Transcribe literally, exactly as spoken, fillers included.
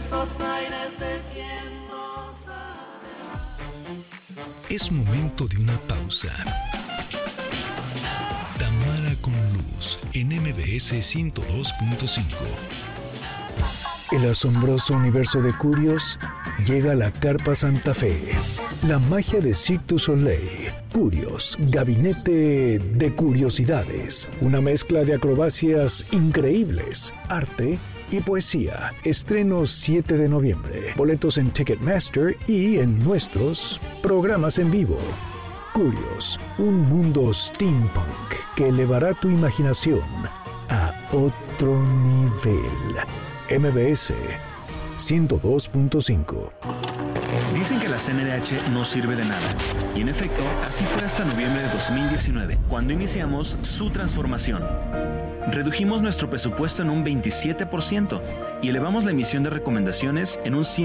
estos aires de quien no sabe. Es momento de una pausa. Tamara con Luz en M B S ciento dos punto cinco. El asombroso universo de Curios llega a la Carpa Santa Fe. La magia de Cirque du Soleil. Curios, gabinete de curiosidades. Una mezcla de acrobacias increíbles, arte y poesía. Estreno siete de noviembre. Boletos en Ticketmaster y en nuestros programas en vivo. Curios, un mundo steampunk que elevará tu imaginación a otro nivel. M B S ciento dos punto cinco. Dicen que la C N D H no sirve de nada. Y en efecto, así fue hasta noviembre de dos mil diecinueve, cuando iniciamos su transformación. Redujimos nuestro presupuesto en un veintisiete por ciento y elevamos la emisión de recomendaciones en un cien por ciento.